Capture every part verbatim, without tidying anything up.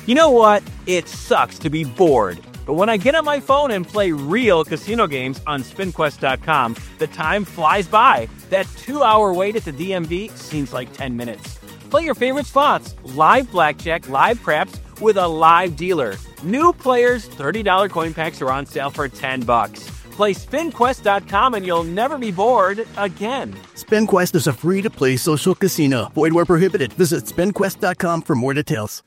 You know what? It sucks to be bored. But when I get on my phone and play real casino games on spin quest dot com, the time flies by. That two-hour wait at the D M V seems like ten minutes. Play your favorite slots, live blackjack, live craps, with a live dealer. New players, thirty dollars coin packs are on sale for ten bucks. Play spin quest dot com and you'll never be bored again. SpinQuest is a free-to-play social casino. Void where prohibited. Visit spin quest dot com for more details.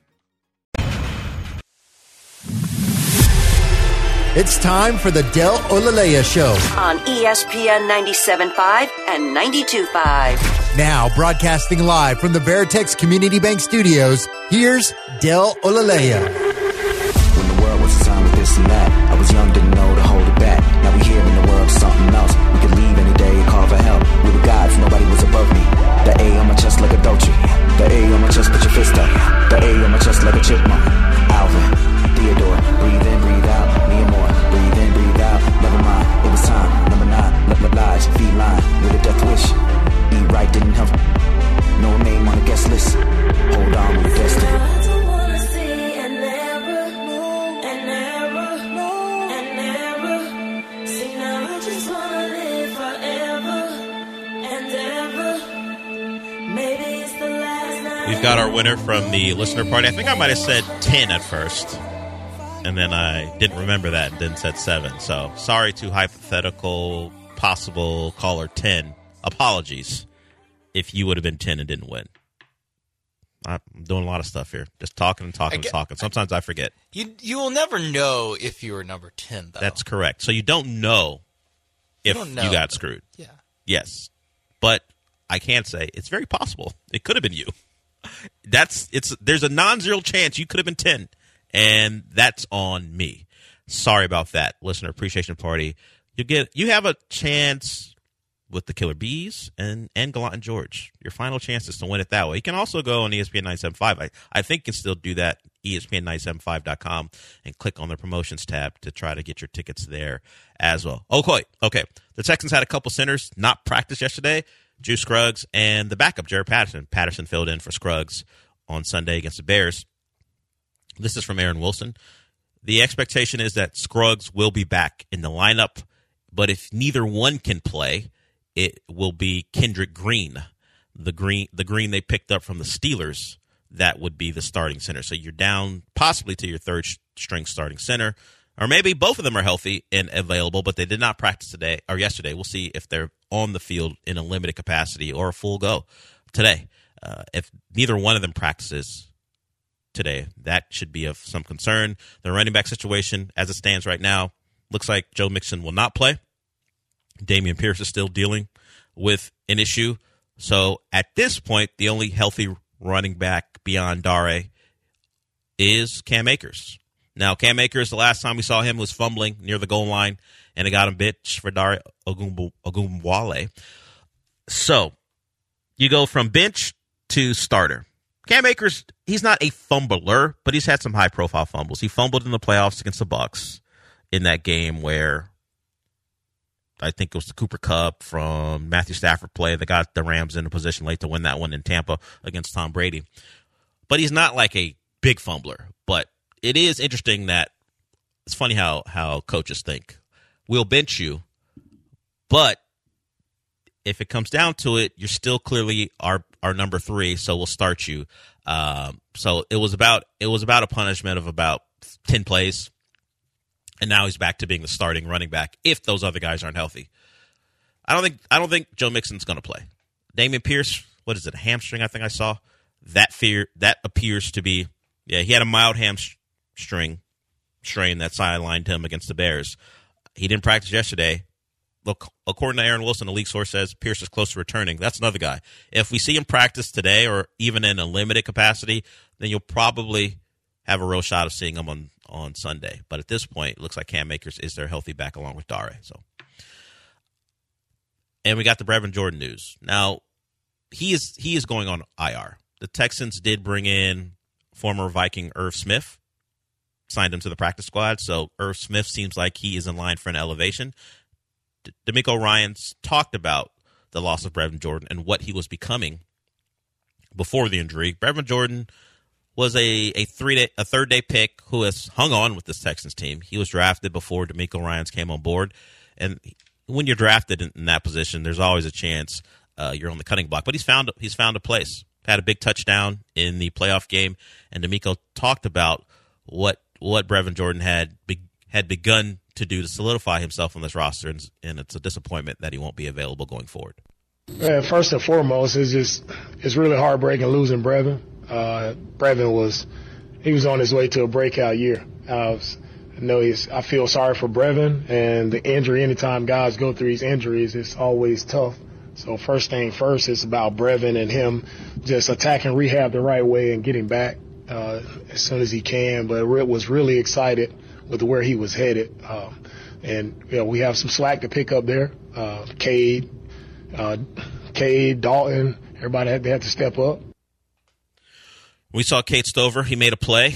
It's time for the Del Olalea Show on E S P N ninety-seven point five and ninety-two point five. Now, broadcasting live from the Veritex Community Bank Studios, here's Del Olalea. When the world was assigned with this and that, I was young, didn't know to hold it back. Now we here in the world, something else. We could leave any day and call for help. We were gods, nobody was above me. The A on my chest like a Dolce. The A on my chest, put your fist up. The A on my chest like a chipmunk. Alvin, Theodore, breathe in, breathe out. Me and more, breathe in, breathe out. Never mind, it was time. Number nine, let my lies, feline with a death wish. Eat right didn't help. No name on the guest list. Hold on with the destiny. We've got our winner from the listener party. I think I might have said ten at first, and then I didn't remember that and then said seven. So sorry to hypothetical possible caller ten. Apologies if you would have been ten and didn't win. I'm doing a lot of stuff here. Just talking and talking get, and talking. Sometimes I, I forget. You you will never know if you were number ten, though. That's correct. So you don't know if you, know, you got screwed. Yeah. Yes. But I can say it's very possible. It could have been you. That's it's. There's a non-zero chance you could have been ten, and that's on me. Sorry about that, listener appreciation party. You get you have a chance with the Killer Bees and and Gallant and George. Your final chance is to win it that way. You can also go on E S P N nine seventy-five. I I think you can still do that. E S P N nine seventy-five dot com and click on the promotions tab to try to get your tickets there as well. Okay, okay. The Texans had a couple centers not practice yesterday. Drew Scruggs and the backup, Jared Patterson. Patterson filled in for Scruggs on Sunday against the Bears. This is from Aaron Wilson. The expectation is that Scruggs will be back in the lineup, but if neither one can play, it will be Kendrick Green, the green, the green they picked up from the Steelers. That would be the starting center. So you're down possibly to your third string starting center. Or maybe both of them are healthy and available, but they did not practice today or yesterday. We'll see if they're on the field in a limited capacity or a full go today. Uh, if neither one of them practices today, that should be of some concern. The running back situation, as it stands right now, looks like Joe Mixon will not play. Dameon Pierce is still dealing with an issue. So at this point, the only healthy running back beyond Dare is Cam Akers. Now, Cam Akers, the last time we saw him was fumbling near the goal line, and it got him bitch for Dare Ogunbowale. So, you go from bench to starter. Cam Akers, he's not a fumbler, but he's had some high-profile fumbles. He fumbled in the playoffs against the Bucs in that game where I think it was the Cooper Kupp from Matthew Stafford play that got the Rams in a position late to win that one in Tampa against Tom Brady. But he's not like a big fumbler, but it is interesting that it's funny how, how coaches think. We'll bench you, but if it comes down to it, you're still clearly our, our number three, so we'll start you. Um, so it was about it was about a punishment of about ten plays, and now he's back to being the starting running back if those other guys aren't healthy. I don't think I don't think Joe Mixon's going to play. Dameon Pierce, what is it, a hamstring? I think I saw that fear that appears to be yeah. He had a mild hamstring. string strain that sidelined him against the Bears. He didn't practice yesterday. Look, according to Aaron Wilson, the league source says Pierce is close to returning. That's another guy. If we see him practice today or even in a limited capacity, then you'll probably have a real shot of seeing him on, on Sunday. But at this point, it looks like Cam Akers is their healthy back along with Dare. So, and we got the Brevin Jordan news. Now, he is he is going on I R. The Texans did bring in former Viking Irv Smith, signed him to the practice squad. So Irv Smith seems like he is in line for an elevation. D- D'Amico Ryans talked about the loss of Brevin Jordan and what he was becoming before the injury. Brevin Jordan was a a three day, a third day pick who has hung on with this Texans team. He was drafted before D'Amico Ryans came on board, and when you're drafted in, in that position, there's always a chance uh, you're on the cutting block. But he's found he's found a place. Had a big touchdown in the playoff game, and D'Amico talked about what what Brevin Jordan had be, had begun to do to solidify himself on this roster, and, and it's a disappointment that he won't be available going forward. Yeah, first and foremost, it's just it's really heartbreaking losing Brevin. Uh, Brevin was he was on his way to a breakout year. I, was, I know he's. I feel sorry for Brevin, and the injury. Anytime guys go through these injuries, it's always tough. So first thing first, it's about Brevin and him just attacking rehab the right way and getting back uh, as soon as he can. But Rick was really excited with where he was headed, um, and you know we have some slack to pick up there. Uh, Cade. Uh, Cade, Dalton, everybody had, they had to step up. We saw Cade Stover. He made a play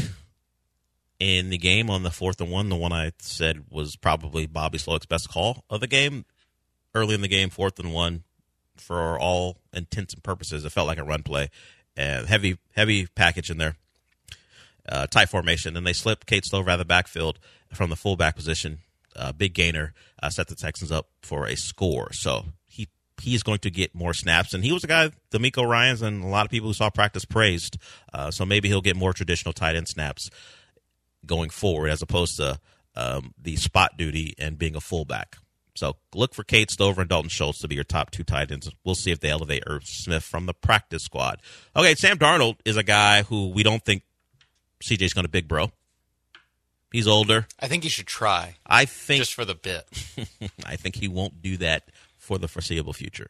in the game on the fourth and one, the one I said was probably Bobby Slowick's best call of the game. Early in the game, fourth and one, for all intents and purposes, it felt like a run play. And heavy, heavy package in there, uh, tight formation. And they slipped Cade Stover out of the backfield from the fullback position. Uh, big gainer, uh, set the Texans up for a score. So he he's going to get more snaps. And he was a guy, D'Amico Ryans, and a lot of people who saw practice praised. Uh, so maybe he'll get more traditional tight end snaps going forward as opposed to um, the spot duty and being a fullback. So look for Cade Stover and Dalton Schultz to be your top two tight ends. We'll see if they elevate Irv Smith from the practice squad. Okay, Sam Darnold is a guy who we don't think C J's going to big bro. He's older. I think he should try. I think just for the bit. I think he won't do that for the foreseeable future,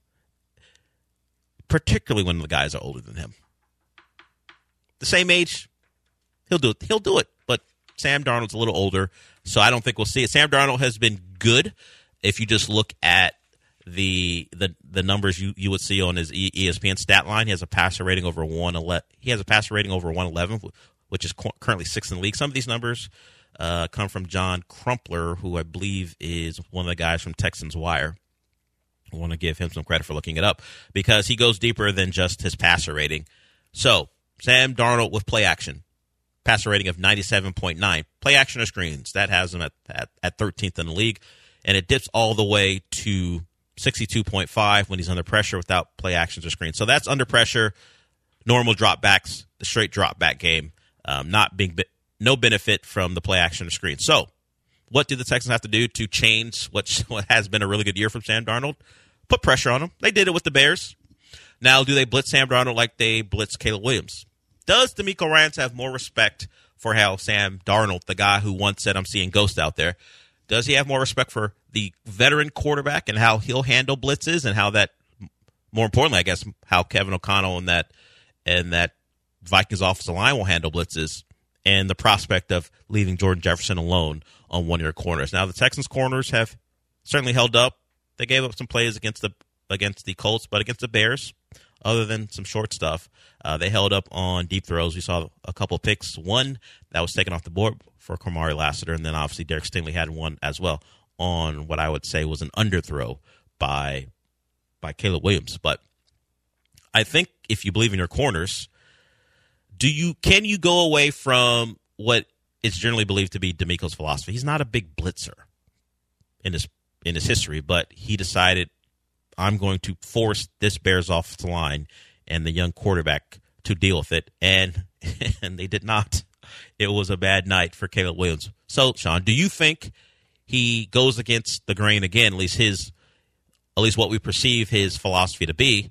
particularly when the guys are older than him. The same age, he'll do it. He'll do it. But Sam Darnold's a little older, so I don't think we'll see it. Sam Darnold has been good. If you just look at the the the numbers you, you would see on his E S P N stat line, he has a passer rating over one eleven. He has a passer rating over one eleven, which is cu- currently sixth in the league. Some of these numbers uh, come from John Crumpler, who I believe is one of the guys from Texans Wire. I want to give him some credit for looking it up because he goes deeper than just his passer rating. So Sam Darnold with play action. Passer rating of ninety-seven point nine. Play action or screens. That has him at, at, at thirteenth in the league. And it dips all the way to sixty-two point five when he's under pressure without play actions or screens. So that's under pressure, normal dropbacks, the straight drop back game, um, not being no benefit from the play action or screen. So what do the Texans have to do to change what, what has been a really good year from Sam Darnold? Put pressure on him. They did it with the Bears. Now, do they blitz Sam Darnold like they blitz Caleb Williams? Does D'Amico Ryans have more respect for how Sam Darnold, the guy who once said, I'm seeing ghosts out there, does he have more respect for the veteran quarterback and how he'll handle blitzes and how that, more importantly, I guess, how Kevin O'Connell and that and that Vikings offensive line will handle blitzes and the prospect of leaving Jordan Jefferson alone on one of your corners? Now, the Texans' corners have certainly held up. They gave up some plays against the against the Colts, but against the Bears, other than some short stuff, uh, they held up on deep throws. We saw a couple picks. One that was taken off the board for Kamari Lassiter, and then obviously Derek Stingley had one as well on what I would say was an underthrow by by Caleb Williams. But I think if you believe in your corners, do you can you go away from what is generally believed to be D'Amico's philosophy? He's not a big blitzer in his in his history, but he decided, I'm going to force this Bears offensive line and the young quarterback to deal with it, and and they did not. It was a bad night for Caleb Williams. So, Sean, do you think he goes against the grain again, at least his, at least what we perceive his philosophy to be,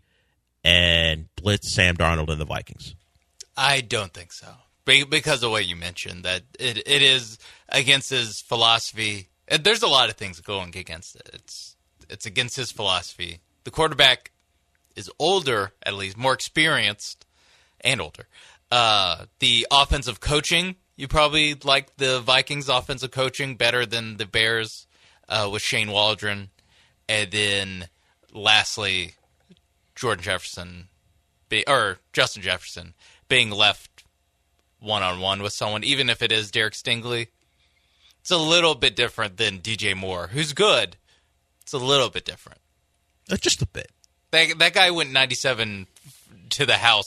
and blitz Sam Darnold and the Vikings? I don't think so, because of what you mentioned, that it it is against his philosophy. And there's a lot of things going against it. It's it's against his philosophy. The quarterback is older, at least, more experienced, and older. Uh, the offensive coaching, you probably like the Vikings' offensive coaching better than the Bears uh, with Shane Waldron. And then, lastly, Jordan Jefferson, be, or Justin Jefferson, being left one-on-one with someone, even if it is Derek Stingley. It's a little bit different than D J Moore, who's good. It's a little bit different. Uh, just a bit. That, that guy went ninety-seven to the house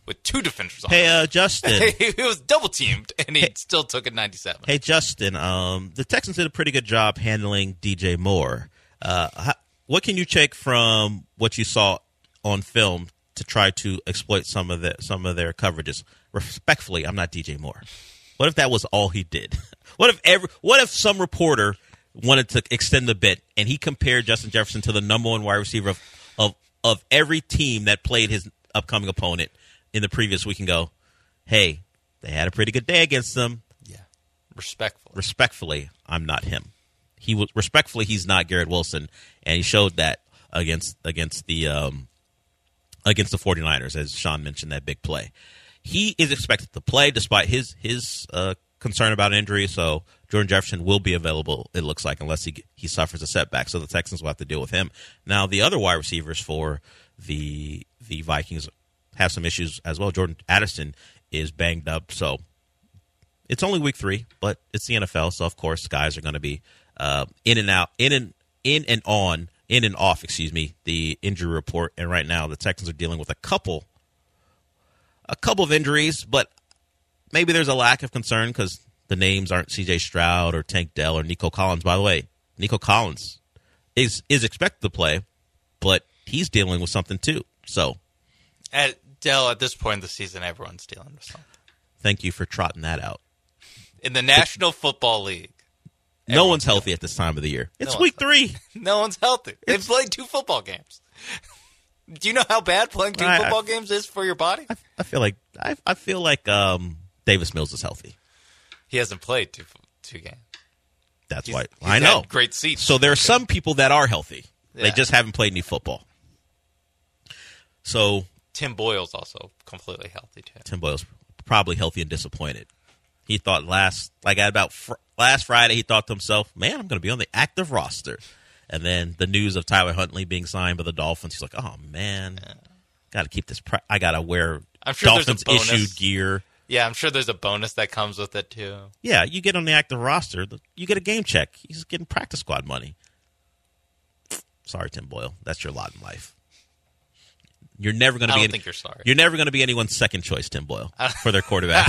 with two defenders on Hey, him. uh, Justin. He was double teamed, and he hey, still took it ninety-seven. Hey, Justin. Um, the Texans did a pretty good job handling D J Moore. Uh, how, what can you take from what you saw on film to try to exploit some of the some of their coverages? Respectfully, I'm not D J Moore. What if that was all he did? What if every? What if some reporter wanted to extend the bit and he compared Justin Jefferson to the number one wide receiver of of, of every team that played his upcoming opponent in the previous week and go, hey, they had a pretty good day against them. Yeah, respectfully. Respectfully, I'm not him. He was respectfully, he's not Garrett Wilson, and he showed that against against the um, against the 49ers, as Sean mentioned, that big play. He is expected to play despite his his uh, concern about injury. So Jordan Jefferson will be available, it looks like, unless he he suffers a setback. So the Texans will have to deal with him. Now, the other wide receivers for the the Vikings have some issues as well. Jordan Addison is banged up, so it's only week three, but it's the N F L. So of course, guys are going to be uh, in and out, in and in and on, in and off. Excuse me, the injury report. And right now, the Texans are dealing with a couple. A couple of injuries, but maybe there's a lack of concern because the names aren't C J Stroud or Tank Dell or Nico Collins. By the way, Nico Collins is is expected to play, but he's dealing with something too. So, at Dell, at this point in the season, everyone's dealing with something. Thank you for trotting that out. In the National it, Football League, no one's healthy at this time of the year. It's no week three. No one's healthy. They've it's, played two football games. Do you know how bad playing two I, football I, games is for your body? I, I feel like I, I feel like um, Davis Mills is healthy. He hasn't played two two games. That's he's, why he's I know. Had great seats. So there are some people that are healthy. Yeah. They just haven't played any football. So Tim Boyle's also completely healthy too. Tim Boyle's probably healthy and disappointed. He thought last like at about fr- last Friday he thought to himself, "Man, I'm going to be on the active roster." And then the news of Tyler Huntley being signed by the Dolphins, he's like, "Oh man, yeah. got to keep this. Pre- I got to wear I'm sure Dolphins issued gear." Yeah, I'm sure there's a bonus that comes with it too. Yeah, you get on the active roster, you get a game check. He's getting practice squad money. Sorry, Tim Boyle, that's your lot in life. You're never going to be. I don't any, think you're sorry. You're never going to be anyone's second choice, Tim Boyle, for their quarterback.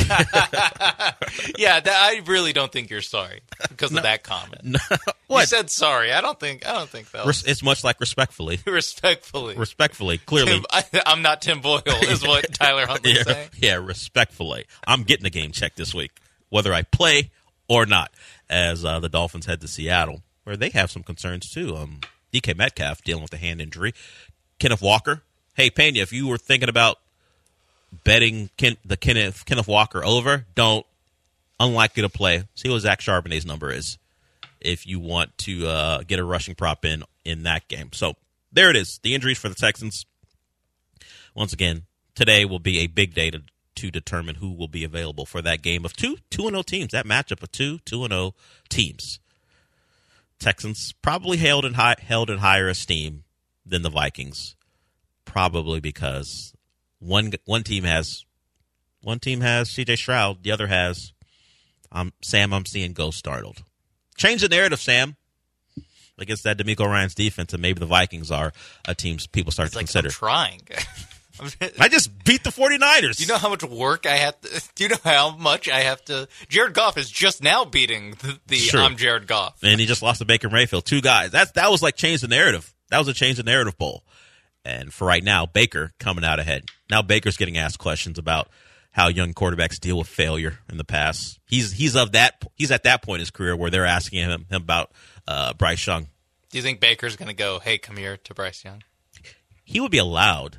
Yeah, that, I really don't think you're sorry because no, of that comment. No, what? You said sorry. I don't think. I don't think that. Was... It's much like respectfully. respectfully. Respectfully. Clearly, Tim, I, I'm not Tim Boyle. Is what Tyler Huntley's yeah, saying. Yeah, respectfully. I'm getting a game check this week, whether I play or not. As uh, the Dolphins head to Seattle, where they have some concerns too. Um, D K Metcalf dealing with a hand injury. Kenneth Walker. Hey, Pena, if you were thinking about betting Ken, the Kenneth, Kenneth Walker over, don't. Unlikely to play. See what Zach Charbonnet's number is if you want to uh, get a rushing prop in in that game. So there it is. The injuries for the Texans. Once again, today will be a big day to, to determine who will be available for that game of two two and oh teams. That matchup of two two and oh teams. Texans probably held in high, held in higher esteem than the Vikings. Probably because one one team has one team has C J Stroud, the other has um, Sam. I'm seeing ghost startled. Change the narrative, Sam. Against that DeMeco Ryans defense, and maybe the Vikings are a team people start it's to like consider. I'm trying. I just beat the 49ers. Do you know how much work I have to do you know how much I have to Jared Goff is just now beating the, the sure. I'm Jared Goff. And he just lost to Baker Mayfield. Two guys. That's that was like change the narrative. That was a change the narrative bowl. And for right now, Baker coming out ahead. Now Baker's getting asked questions about how young quarterbacks deal with failure in the past. He's he's of that he's at that point in his career where they're asking him, him about uh, Bryce Young. Do you think Baker's going to go, "Hey, come here" to Bryce Young? He would be allowed.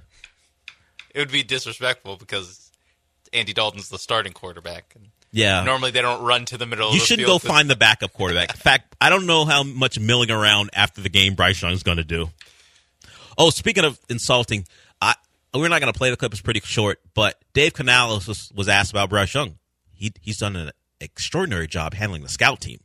It would be disrespectful because Andy Dalton's the starting quarterback. And yeah. Normally they don't run to the middle you of the field. You shouldn't go find the backup quarterback. In fact, I don't know how much milling around after the game Bryce Young's going to do. Oh, speaking of insulting, I, we're not going to play the clip. It's pretty short, but Dave Canales was, was asked about Bryce Young. He, he's done an extraordinary job handling the scout team.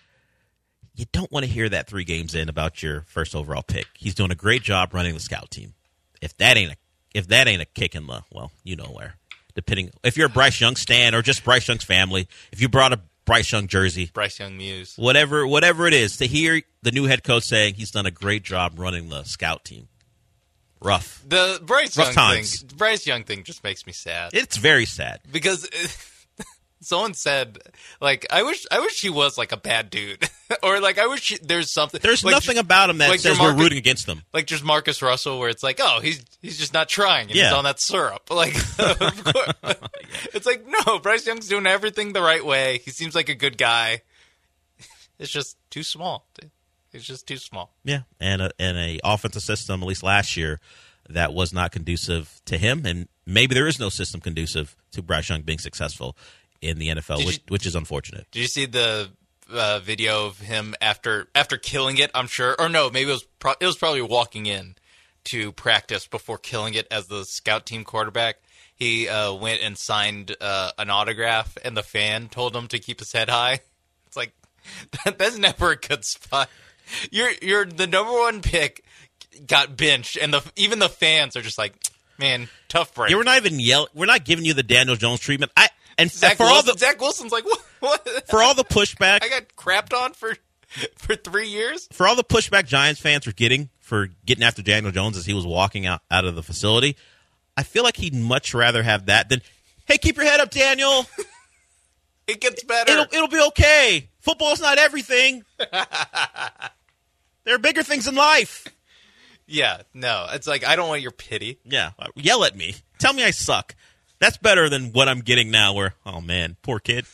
You don't want to hear that three games in about your first overall pick. He's doing a great job running the scout team. If that ain't a if that ain't a kick in the, well, you know where. Depending if you're a Bryce Young stan or just Bryce Young's family, if you brought a Bryce Young jersey, Bryce Young Muse, whatever whatever it is, to hear the new head coach saying he's done a great job running the scout team. rough. The Bryce rough Young times. thing. Bryce Young thing just makes me sad. It's very sad because it, someone said, like, I wish, I wish he was like a bad dude, or like, I wish he, there's something. There's like, nothing about him that like says Jamarcus, we're rooting against him. Like just Marcus Russell, where it's like, oh, he's he's just not trying, and yeah. he's on that syrup. Like, of course. It's like, no, Bryce Young's doing everything the right way. He seems like a good guy. It's just too small. It's just too small. Yeah, and a, and a offensive system, at least last year, that was not conducive to him, and maybe there is no system conducive to Bryce Young being successful in the N F L, which, you, which is unfortunate. Did you see the uh, video of him after after killing it? I'm sure, or no, maybe it was pro- it was probably walking in to practice before killing it as the scout team quarterback. He uh, went and signed uh, an autograph, and the fan told him to keep his head high. It's like that, that's never a good spot. You're you're the number one pick, got benched, and the even the fans are just like, man, tough break. Yeah, we're not even yell. We're not giving you the Daniel Jones treatment. I and Zach for Wilson, all the Zach Wilson's like, what, what? For all the pushback, I got crapped on for for three years. For all the pushback Giants fans were getting for getting after Daniel Jones as he was walking out, out of the facility, I feel like he'd much rather have that than, hey, keep your head up, Daniel. It gets better. It'll it'll be okay. Football's not everything. There are bigger things in life. Yeah, no. It's like, I don't want your pity. Yeah, yell at me. Tell me I suck. That's better than what I'm getting now where, oh, man, poor kid.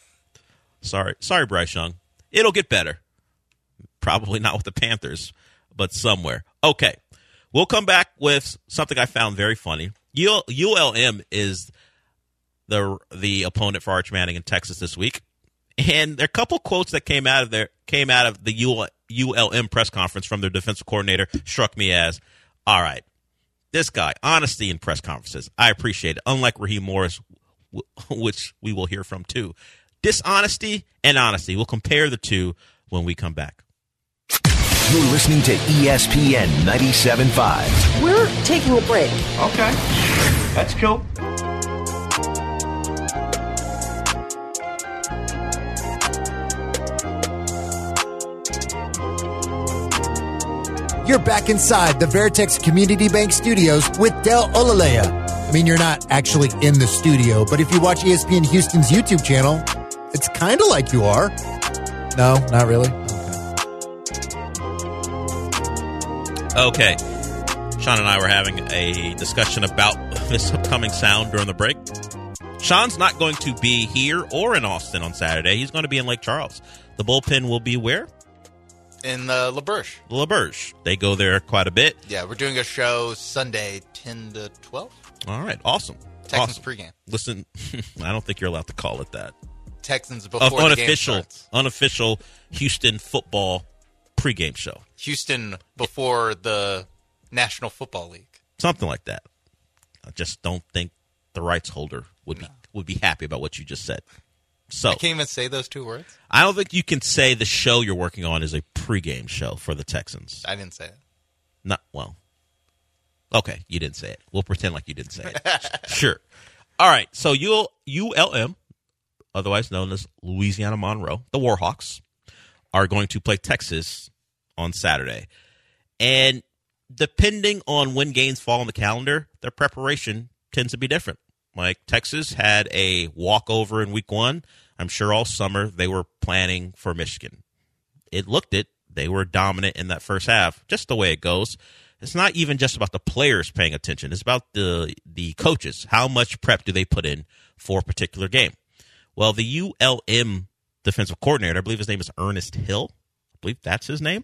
Sorry. Sorry, Bryce Young. It'll get better. Probably not with the Panthers, but somewhere. Okay. We'll come back with something I found very funny. U L M is the the opponent for Arch Manning in Texas this week. And there are a couple quotes that came out of there came out of the U L M press conference from their defensive coordinator struck me as, all right, this guy, honesty in press conferences, I appreciate it. Unlike Raheem Morris, which we will hear from too. Dishonesty and honesty. We'll compare the two when we come back. You're listening to E S P N ninety-seven point five. We're taking a break. Okay. That's cool. You're back inside the Veritex Community Bank Studios with Del Olaleya. I mean, you're not actually in the studio, but if you watch E S P N Houston's YouTube channel, it's kind of like you are. No, not really. Okay. Sean and I were having a discussion about this upcoming sound during the break. Sean's not going to be here or in Austin on Saturday. He's going to be in Lake Charles. The bullpen will be where? In uh, LaBerge. LaBerge. They go there quite a bit. Yeah, we're doing a show Sunday, ten to twelve. All right, awesome. Texans awesome. pregame. Listen, I don't think you're allowed to call it that. Texans before uh, the unofficial, game starts. Unofficial Houston football pregame show. Houston before the National Football League. Something like that. I just don't think the rights holder would no. be would be happy about what you just said. So I can't even say those two words. I don't think you can say the show you're working on is a pregame show for the Texans. I didn't say it. Not well. Okay, you didn't say it. We'll pretend like you didn't say it. Sure. All right. So U L M, otherwise known as Louisiana Monroe, the Warhawks, are going to play Texas on Saturday. And depending on when games fall on the calendar, their preparation tends to be different. Like Texas had a walkover in week one. I'm sure all summer they were planning for Michigan. It looked it. They were dominant in that first half, just the way it goes. It's not even just about the players paying attention. It's about the the coaches. How much prep do they put in for a particular game? Well, the U L M defensive coordinator, I believe his name is Ernest Hill. I believe that's his name.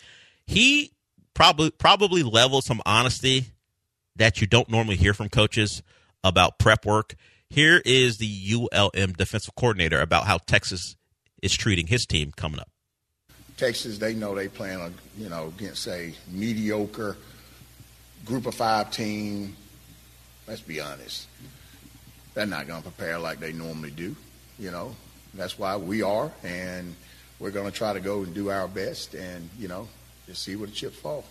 He probably probably leveled some honesty that you don't normally hear from coaches about prep work. Here is the U L M defensive coordinator about how Texas is treating his team coming up. Texas, they know they playing a, you know, against a mediocre group of five team. Let's be honest. They're not going to prepare like they normally do, you know. That's why we are, and we're going to try to go and do our best and, you know, just see where the chips fall.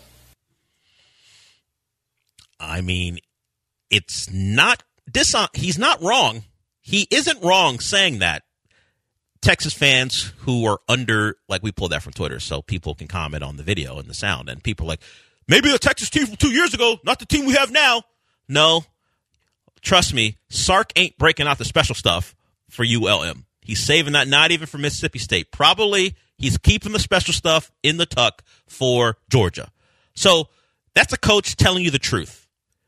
I mean, it's not dishon- he's not wrong. He isn't wrong saying that. Texas fans who are under, like we pulled that from Twitter so people can comment on the video and the sound, and people are like, maybe the Texas team from two years ago, not the team we have now. No, trust me, Sark ain't breaking out the special stuff for U L M. He's saving that, not even for Mississippi State. Probably he's keeping the special stuff in the tuck for Georgia. So that's a coach telling you the truth.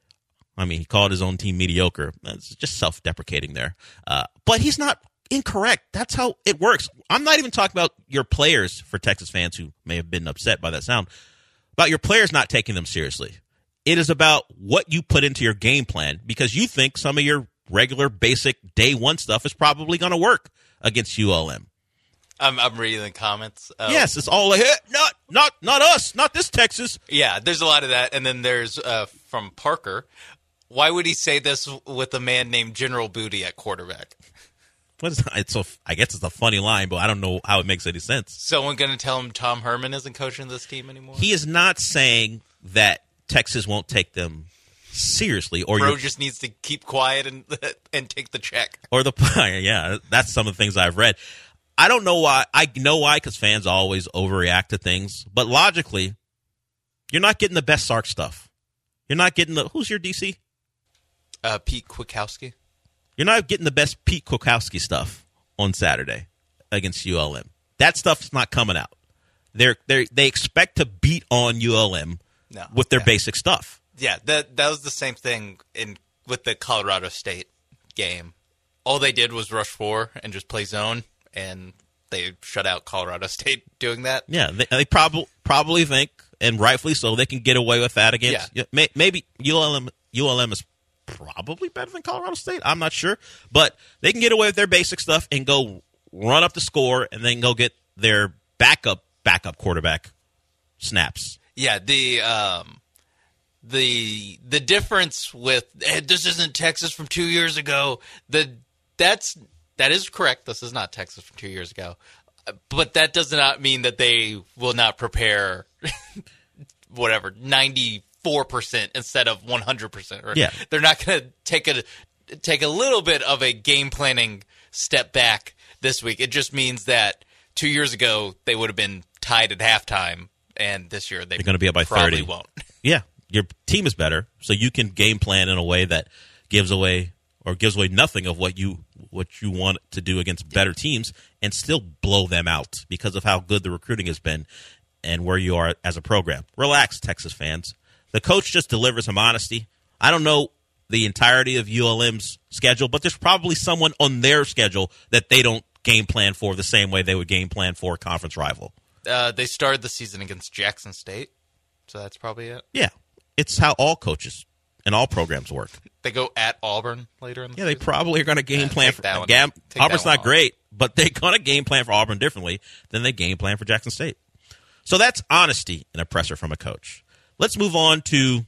I mean, he called his own team mediocre. That's just self-deprecating there. Uh, but he's not incorrect. That's how it works. I'm not even talking about your players, for Texas fans who may have been upset by that sound, about your players not taking them seriously. It is about what you put into your game plan, because you think some of your regular, basic day one stuff is probably going to work against U L M. I'm, I'm reading the comments. Um, yes, it's all like, hey, not, not, not us, not this Texas. Yeah, there's a lot of that. And then there's uh, from Parker, why would he say this with a man named General Booty at quarterback? What is, it's so, I guess it's a funny line, but I don't know how it makes any sense. Someone going to tell him Tom Herman isn't coaching this team anymore? He is not saying that Texas won't take them seriously, or Bro just needs to keep quiet and and take the check. Or the yeah, that's some of the things I've read. I don't know why. I know why, because fans always overreact to things. But logically, you're not getting the best Sark stuff. You're not getting the who's your D C? Uh, Pete Kwiatkowski. You're not getting the best Pete Kwiatkowski stuff on Saturday against U L M. That stuff's not coming out. They're they they expect to beat on U L M no, with their yeah. basic stuff. Yeah, that that was the same thing in with the Colorado State game. All they did was rush four and just play zone, and they shut out Colorado State doing that. Yeah, they, they probably probably think, and rightfully so, they can get away with that against. Yeah. May, maybe U L M U L M is probably better than Colorado State. I'm not sure, but they can get away with their basic stuff and go run up the score, and then go get their backup backup quarterback snaps. Yeah, the um, the the difference with hey, this isn't Texas from two years ago. The that's that is correct. This is not Texas from two years ago, but that does not mean that they will not prepare whatever ninety-four percent instead of one hundred percent. Yeah, they're not going to take a take a little bit of a game planning step back this week. It just means that two years ago they would have been tied at halftime, and this year they they're going to be up by probably thirty. Won't. Yeah, your team is better, so you can game plan in a way that gives away or gives away nothing of what you what you want to do against better teams, and still blow them out because of how good the recruiting has been and where you are as a program. Relax, Texas fans. The coach just delivers some honesty. I don't know the entirety of U L M's schedule, but there's probably someone on their schedule that they don't game plan for the same way they would game plan for a conference rival. Uh, they started the season against Jackson State, so that's probably it. Yeah, it's how all coaches and all programs work. They go at Auburn later in the yeah, season? they probably are going to game yeah, plan for that Gam- Auburn's not off. great, but they're going to game plan for Auburn differently than they game plan for Jackson State. So that's honesty and a presser from a coach. Let's move on to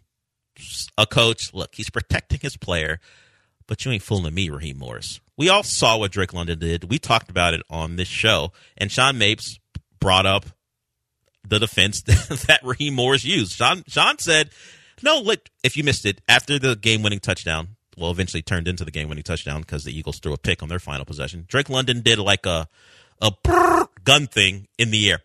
a coach. Look, he's protecting his player, but you ain't fooling me, Raheem Morris. We all saw what Drake London did. We talked about it on this show, and Sean Mapes brought up the defense that Raheem Morris used. Sean, Sean said, no, look, if you missed it, after the game-winning touchdown, well, eventually turned into the game-winning touchdown because the Eagles threw a pick on their final possession, Drake London did like a, a gun thing in the air.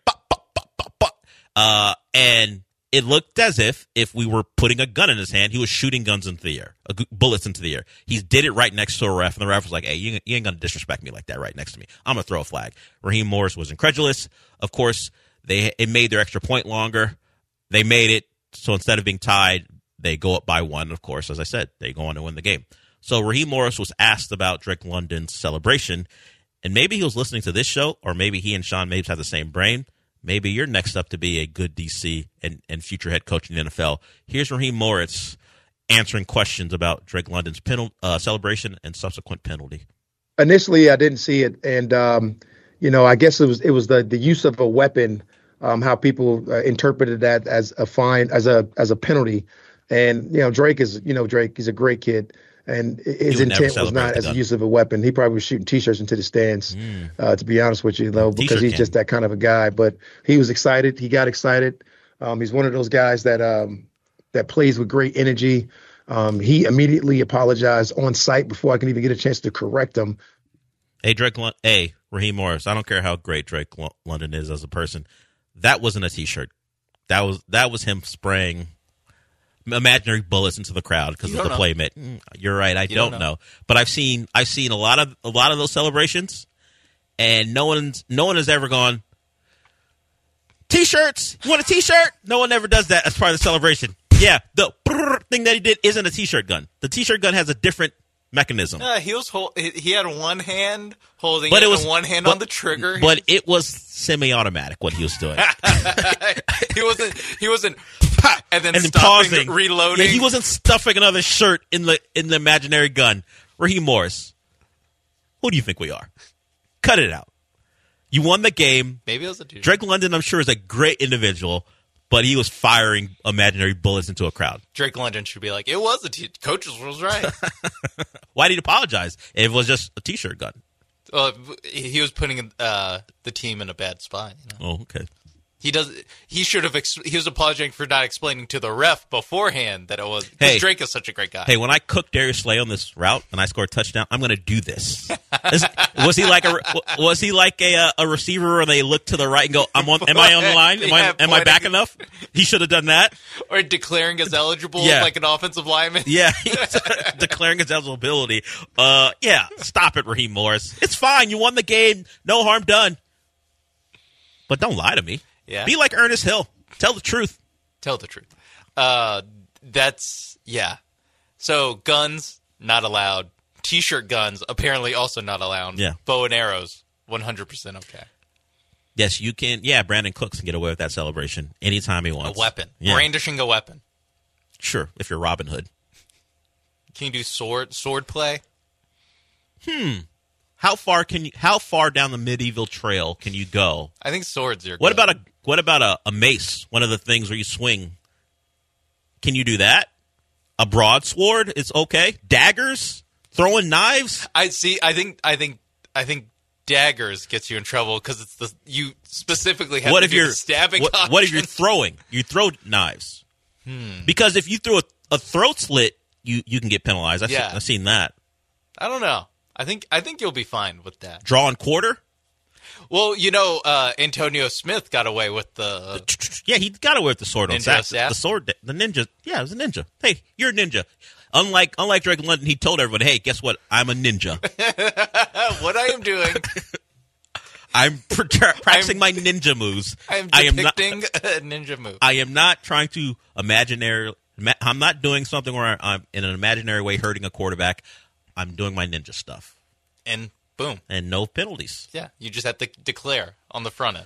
Uh, and it looked as if if we were putting a gun in his hand, he was shooting guns into the air, uh, bullets into the air. He did it right next to a ref, and the ref was like, hey, you, you ain't going to disrespect me like that right next to me. I'm going to throw a flag. Raheem Morris was incredulous. Of course, they it made their extra point longer. They made it, so instead of being tied, they go up by one. Of course, as I said, they go on to win the game. So Raheem Morris was asked about Drake London's celebration, and maybe he was listening to this show, or maybe he and Sean Mapes have the same brain. Maybe you're next up to be a good D C and, and future head coach in the N F L. Here's Raheem Morris answering questions about Drake London's penal, uh, celebration and subsequent penalty. Initially, I didn't see it, and um, you know, I guess it was it was the, the use of a weapon, um, how people uh, interpreted that as a fine, as a as a penalty. And you know, Drake is you know Drake, he's a great kid. And his intent was not as a use of a weapon. He probably was shooting T-shirts into the stands, mm. uh, to be honest with you, though, because T-shirt he's can. just that kind of a guy. But he was excited. He got excited. Um, he's one of those guys that um, that plays with great energy. Um, he immediately apologized on site before I can even get a chance to correct him. Hey, Drake, L- hey, Raheem Morris, I don't care how great Drake L- London is as a person. That wasn't a T-shirt. That was that was him spraying imaginary bullets into the crowd because of the play mate. Mm, you're right. I You don't, don't know. know. But I've seen I've seen a lot of a lot of those celebrations, and no one's no one has ever gone. T-shirts. You want a T-shirt? No one ever does that as part of the celebration. Yeah, the brrr thing that he did isn't a T-shirt gun. The T-shirt gun has a different mechanism. Uh, he was hold, he he had one hand holding But it, it was and one hand but, on the trigger. But it was semi-automatic what he was doing. he wasn't he wasn't and then and then stopping, pausing, reloading. Yeah, he wasn't stuffing another shirt in the in the imaginary gun. Raheem Morris, who do you think we are? Cut it out. You won the game. Maybe it was a T-shirt. Drake London, I'm sure, is a great individual, but he was firing imaginary bullets into a crowd. Drake London should be like, it was a T- coaches was right. Why did he apologize if it was just a T-shirt gun? Well, he was putting uh, the team in a bad spot. You know? Oh, okay. He does. He should have. Ex- he was apologizing for not explaining to the ref beforehand that it was. Because Hey. Drake is such a great guy. Hey, when I cook Darius Slay on this route and I score a touchdown, I'm going to do this. Is- was he like a was he like a uh, a receiver where they look to the right and go, "I'm on. Am I on the line? Am Yeah, I am I back pointing. enough?" He should have done that. Or declaring as eligible, Yeah. like an offensive lineman. Yeah, declaring his eligibility. Uh, yeah, stop it, Raheem Morris. It's fine. You won the game. No harm done. But don't lie to me. Yeah. Be like Ernest Hill. Tell the truth. Tell the truth. Uh, that's yeah. So guns not allowed. T-shirt guns apparently also not allowed. Yeah. Bow and arrows one hundred percent okay. Yes, you can. Yeah, Brandon Cooks can get away with that celebration anytime he wants. A weapon. Yeah. Brandishing a weapon. Sure, if you're Robin Hood. Can you do sword sword play? Hmm. How far can you? How far down the medieval trail can you go? I think swords are. What good. about a what about a, a mace? One of the things where you swing. Can you do that? A broadsword is okay. Daggers, throwing knives. I see. I think. I think. I think daggers gets you in trouble because it's the you specifically have What to if do you're the stabbing. What, what if you're option. throwing? You throw knives. Hmm. Because if you throw a, a throat slit, you, you can get penalized. I've, Yeah. seen, I've seen that. I don't know. I think. I think you'll be fine with that. Drawing quarter. Well, you know, uh, Antonio Smith got away with the. Yeah, he got away with the sword on Ninja Saturday. staff? The sword, the ninja. Yeah, it was a ninja. Hey, you're a ninja. Unlike unlike Drake London, he told everybody, "Hey, guess what? I'm a ninja. What I am doing. I'm pr- practicing my ninja moves. I'm I am not. depicting a ninja move. I am not trying to imaginary. ima- I'm not doing something where I'm in an imaginary way hurting a quarterback. I'm doing my ninja stuff, And boom. and no penalties. Yeah, you just have to declare on the front end.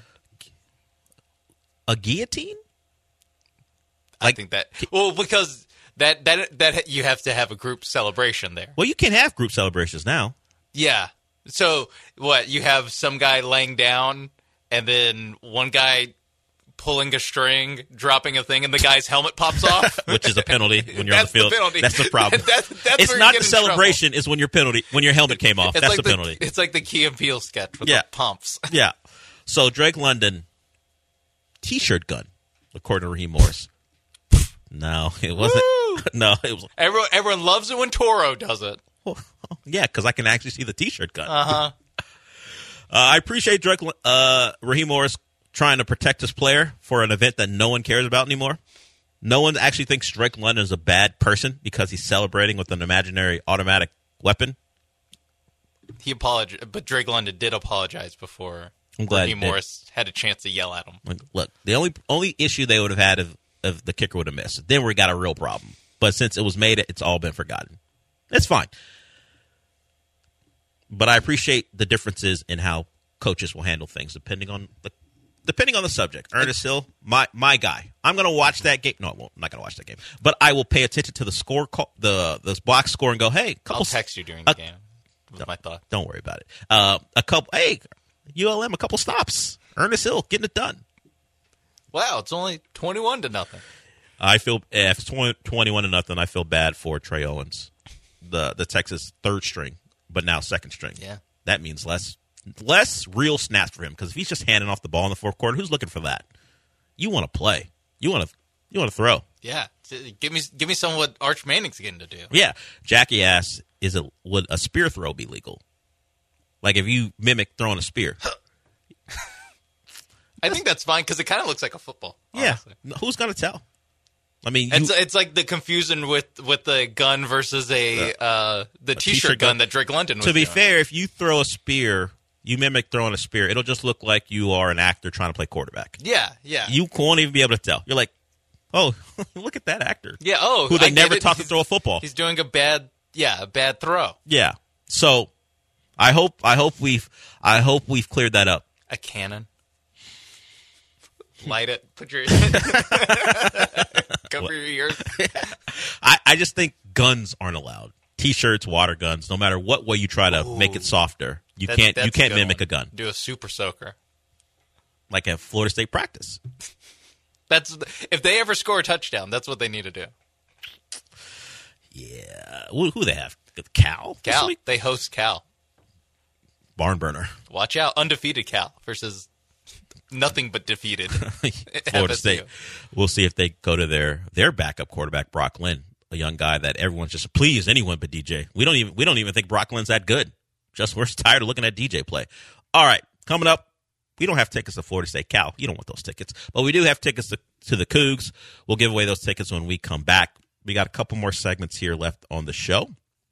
A guillotine? I think that. Well, because that that that you have to have a group celebration there. Well, you can have group celebrations now. Yeah. So what? You have some guy laying down, and then one guy pulling a string, dropping a thing, and the guy's helmet pops off, Which is a penalty when you're on the That's the field. penalty. That's the problem. That's- that's it's where you not get the in trouble. celebration; it's when your penalty, when your helmet came off. It's That's like the penalty. It's like the Key and Peele sketch with Yeah. the pumps. Yeah. So Drake London, T-shirt gun, according to Raheem Morris. No, it wasn't. No, it was. Everyone, everyone loves it when Toro does it. Yeah, because I can actually see the T-shirt gun. Uh huh. Uh, I appreciate Drake, uh, Raheem Morris trying to protect his player for an event that no one cares about anymore. No one actually thinks Drake London is a bad person because he's celebrating with an imaginary automatic weapon. He apologized, but Drake London did apologize before I'm glad he Raheem did. Morris had a chance to yell at him. Like, look, the only only issue they would have had if, if the kicker would have missed, then we got a real problem. But since it was made, it's all been forgotten. It's fine. But I appreciate the differences in how coaches will handle things depending on the depending on the subject. Ernest Hill, my my guy. I'm going to watch that game. No, I won't. I'm not going to watch that game. But I will pay attention to the score, call, the the box score, and go, hey, couple. I'll text you during the uh, game with my thought. Don't worry about it. Uh, a couple. Hey, U L M, a couple stops. Ernest Hill getting it done. Wow, it's only twenty-one to nothing. I feel if it's twenty, twenty-one to nothing, I feel bad for Trey Owens, the the Texas third string, but now second string. Yeah, that means less less real snaps for him because if he's just handing off the ball in the fourth quarter, who's looking for that? You want to play. You want to you want to throw. Yeah, give me give me some of what Arch Manning's getting to do. Yeah, Jackie asked, "Is it would a spear throw be legal? Like if you mimic throwing a spear?" I think that's fine because it kind of looks like a football. Yeah, Honestly. who's gonna tell? I mean, you, it's it's like the confusion with, with the gun versus a uh, uh, the a t-shirt, t-shirt gun, gun that Drake London was To be doing. fair, if you throw a spear, you mimic throwing a spear, it'll just look like you are an actor trying to play quarterback. Yeah, yeah. You won't even be able to tell. You're like, oh, look at that actor. Yeah, oh. Who they I get never it. taught to He's- throw a football. He's doing a bad, yeah, a bad throw. Yeah. So I hope I hope we've I hope we've cleared that up. A cannon. Light it. Put your cover your ears. I, I just think guns aren't allowed. T-shirts, water guns, no matter what way you try to Ooh. make it softer, you That's- can't that's you can't a good mimic one. a gun. Do a super soaker. Like at Florida State practice. That's if they ever score a touchdown, that's what they need to do. Yeah. Who, who they have? Cal? this Cal. week? They host Cal. Barn burner. Watch out. Undefeated Cal versus nothing but defeated Florida F S U. State. We'll see if they go to their their backup quarterback, Brock Lynn, a young guy that everyone's just please anyone but D J. We don't even we don't even think Brock Lynn's that good. Just we're tired of looking at D J play. All right, coming up, we don't have tickets to Florida State Cal. You don't want those tickets, but we do have tickets to, to the Cougs. We'll give away those tickets when we come back. We got a couple more segments here left on the show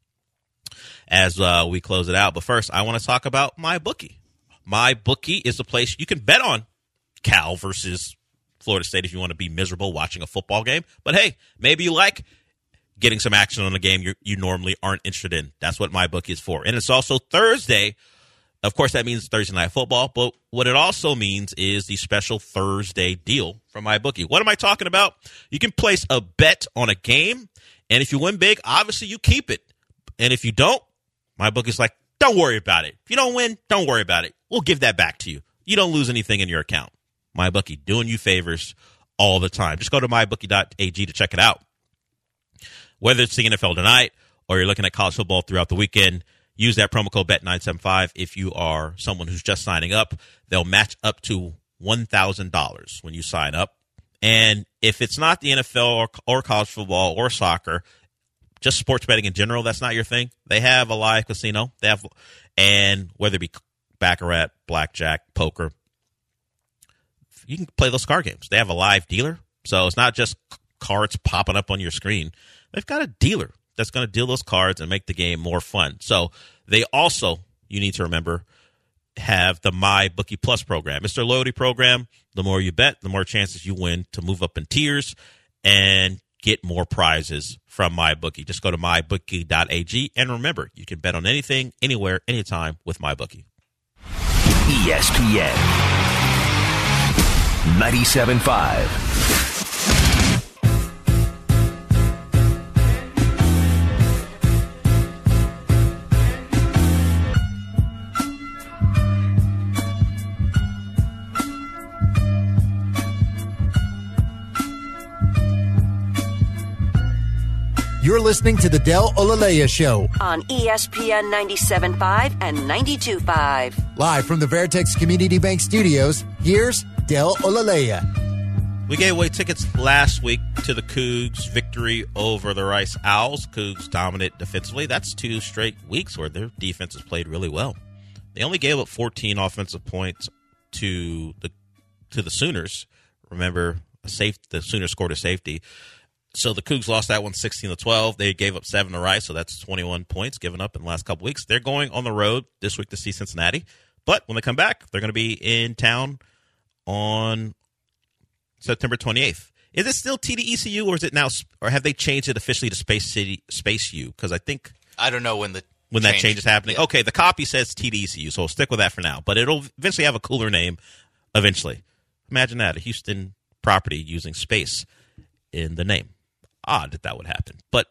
as uh, we close it out. But first, I want to talk about MyBookie. MyBookie is the place you can bet on Cal versus Florida State if you want to be miserable watching a football game. But hey, maybe you like getting some action on a game you you normally aren't interested in. That's what MyBookie is for. And it's also Thursday. Of course, that means Thursday Night Football. But what it also means is the special Thursday deal from MyBookie. What am I talking about? You can place a bet on a game, and if you win big, obviously you keep it. And if you don't, MyBookie's like, don't worry about it. If you don't win, don't worry about it. We'll give that back to you. You don't lose anything in your account. MyBookie, doing you favors all the time. Just go to my bookie dot a g to check it out. Whether it's the N F L tonight or you're looking at college football throughout the weekend, use that promo code B E T nine seven five if you are someone who's just signing up. They'll match up to one thousand dollars when you sign up. And if it's not the N F L or, or college football or soccer, just sports betting in general, that's not your thing, they have a live casino. They have, and whether it be baccarat, blackjack, poker, you can play those card games. They have a live dealer, so it's not just cards popping up on your screen. They've got a dealer that's going to deal those cards and make the game more fun. So they also, you need to remember, have the MyBookie Plus program. It's their loyalty program. The more you bet, the more chances you win to move up in tiers and get more prizes from MyBookie. Just go to my bookie dot a g, and remember, you can bet on anything, anywhere, anytime with MyBookie. E S P N ninety-seven point five. You're listening to the Del Olaleya Show, on E S P N ninety-seven point five and ninety-two point five. live from the Veritex Community Bank Studios. Here's Del Olaleya. We gave away tickets last week to the Cougs' victory over the Rice Owls. Cougs dominant defensively. That's two straight weeks where their defense has played really well. They only gave up fourteen offensive points to the to the Sooners. Remember, a safe the Sooners scored a safety. So the Cougs lost that one sixteen to twelve. They gave up seven to Rice, so that's twenty-one points given up in the last couple weeks. They're going on the road this week to see Cincinnati. But when they come back, they're going to be in town on September twenty-eighth. Is it still T D E C U, or is it now, or have they changed it officially to Space City Space U? Because I think I don't know when the when that change- change is happening. Yeah. Okay, the copy says T D E C U, so we'll stick with that for now. But it'll eventually have a cooler name. Eventually, imagine that, a Houston property using space in the name. Odd that that would happen. But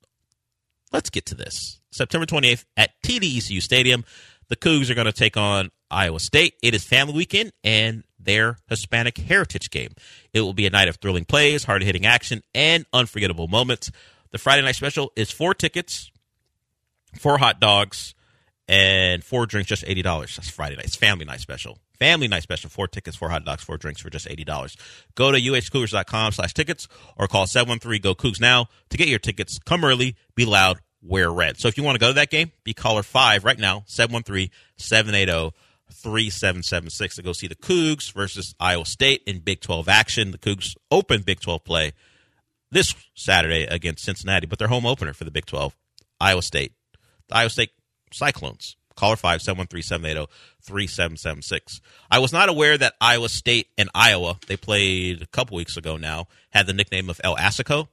let's get to this. September twenty-eighth at T D E C U Stadium, the Cougs are going to take on Iowa State. It is family weekend and their Hispanic Heritage game. It will be a night of thrilling plays, hard-hitting action, and unforgettable moments. The Friday night special is four tickets, four hot dogs, and four drinks, just eighty dollars. That's Friday night. It's family night special. Family night special, four tickets, four hot dogs, four drinks for just eighty dollars. Go to U H Cougars dot com slash tickets or call seven one three, G O Cougs now to get your tickets. Come early, be loud, wear red. So if you want to go to that game, be caller five right now, seven one three, seven eight zero, three seven seven six to go see the Cougs versus Iowa State in Big twelve action. The Cougs open Big twelve play this Saturday against Cincinnati, but their home opener for the Big twelve, Iowa State. The Iowa State Cyclones. Caller five seven one three seven eight zero three seven seven six. I was not aware that Iowa State and Iowa, they played a couple weeks ago now, had the nickname of El Assico.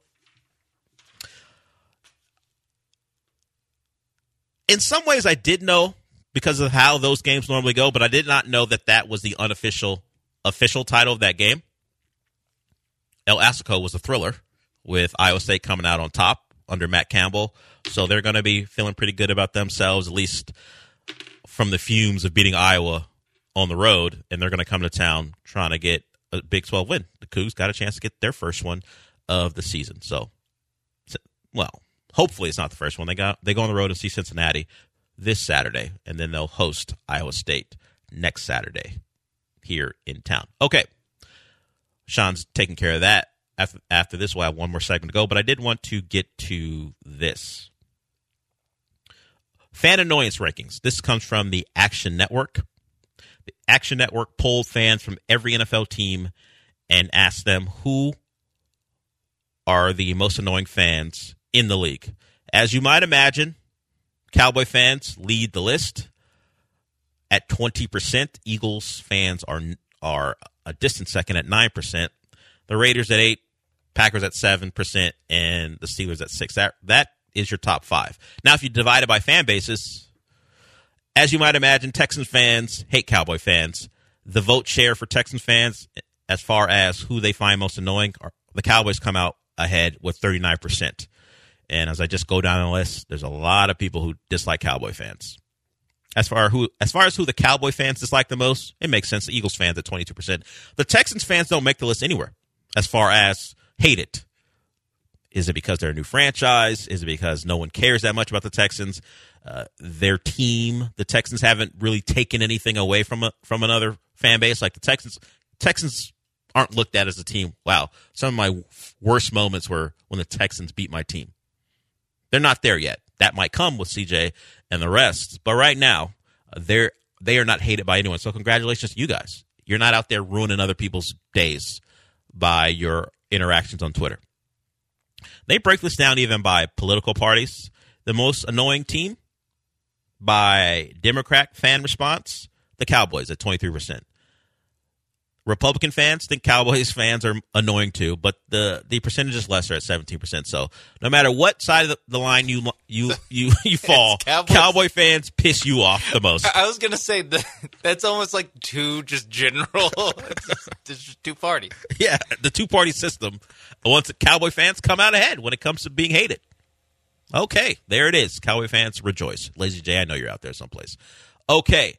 In some ways, I did know because of how those games normally go, but I did not know that that was the unofficial official title of that game. El Assico was a thriller with Iowa State coming out on top under Matt Campbell. So they're going to be feeling pretty good about themselves, at least from the fumes of beating Iowa on the road, and they're going to come to town trying to get a Big twelve win. The Cougs got a chance to get their first one of the season. So, well, hopefully it's not the first one. They got they go on the road and see Cincinnati this Saturday, and then they'll host Iowa State next Saturday here in town. Okay, Sean's taking care of that. After, after this, we'll have one more segment to go, but I did want to get to this. Fan annoyance rankings. This comes from the Action Network. The Action Network polled fans from every N F L team and asked them who are the most annoying fans in the league. As you might imagine, Cowboy fans lead the list at twenty percent. Eagles fans are are a distant second at nine percent. The Raiders at eight, Packers at seven percent, and the Steelers at six percent. That, that is your top five. Now, if you divide it by fan bases, as you might imagine, Texans fans hate Cowboy fans. The vote share for Texans fans, as far as who they find most annoying, are, the Cowboys come out ahead with thirty-nine percent. And as I just go down the list, there's a lot of people who dislike Cowboy fans. As far who, as far as who the Cowboy fans dislike the most, it makes sense. The Eagles fans at twenty-two percent. The Texans fans don't make the list anywhere as far as hate it. Is it because they're a new franchise? Is it because no one cares that much about the Texans? Uh, their team, the Texans haven't really taken anything away from a, from another fan base. Like the Texans, Texans aren't looked at as a team. Wow, some of my worst moments were when the Texans beat my team. They're not there yet. That might come with C J and the rest. But right now, they're they are not hated by anyone. So congratulations to you guys. You're not out there ruining other people's days by your interactions on Twitter. They break this down even by political parties. The most annoying team by Democrat fan response, the Cowboys at twenty-three percent. Republican fans think Cowboys fans are annoying too, but the, the percentage is lesser at seventeen percent. So no matter what side of the, the line you you you, you fall, Cowboy fans piss you off the most. I was going to say that that's almost like two just general, it's just two party. Yeah, the two-party system. Once the Cowboy fans come out ahead when it comes to being hated. Okay, there it is. Cowboy fans rejoice. Lazy J, I know you're out there someplace. Okay.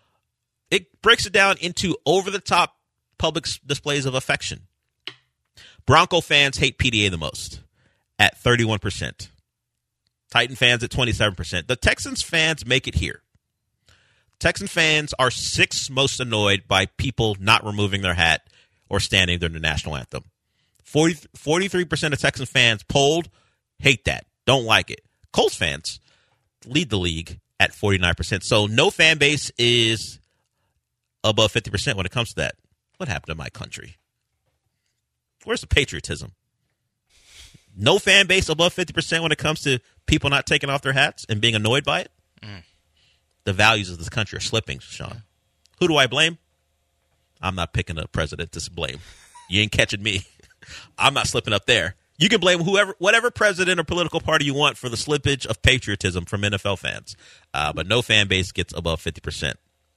It breaks it down into over-the-top public displays of affection. Bronco fans hate P D A the most at thirty-one percent. Titan fans at twenty-seven percent. The Texans fans make it here. Texan fans are sixth most annoyed by people not removing their hat or standing during the national anthem. forty, forty-three percent of Texan fans polled hate that, don't like it. Colts fans lead the league at forty-nine percent. So no fan base is above fifty percent when it comes to that. What happened to my country? Where's the patriotism? No fan base above fifty percent when it comes to people not taking off their hats and being annoyed by it? Mm. The values of this country are slipping, Sean. Who do I blame? I'm not picking a president to blame. You ain't catching me. I'm not slipping up there. You can blame whoever, whatever president or political party you want for the slippage of patriotism from N F L fans. Uh, but no fan base gets above fifty percent.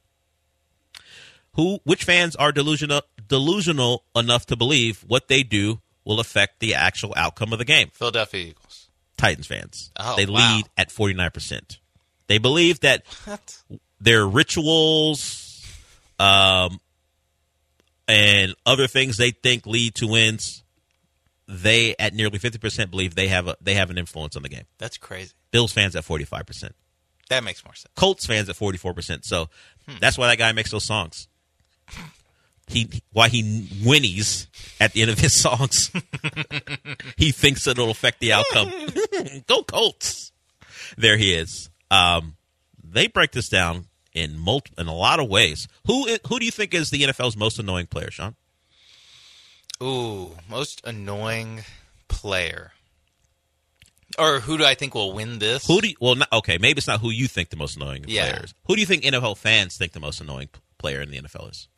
Who, which fans are delusional, delusional enough to believe what they do will affect the actual outcome of the game? Philadelphia Eagles. Titans fans. Oh, they wow. lead at forty-nine percent. They believe that What? their rituals um, and other things they think lead to wins, they at nearly fifty percent believe they have a, they have an influence on the game. That's crazy. Bills fans at forty-five percent. That makes more sense. Colts fans at forty-four percent. So Hmm. that's why that guy makes those songs. He why he whinnies at the end of his songs. He thinks that it'll affect the outcome. Go Colts! There he is. Um, they break this down in multi, in a lot of ways. Who who do you think is the N F L's most annoying player, Sean? Ooh, most annoying player. Or who do I think will win this? Who do you, well, not, okay, maybe it's not who you think the most annoying Yeah. player is. Who do you think N F L fans think the most annoying p- player in the N F L is?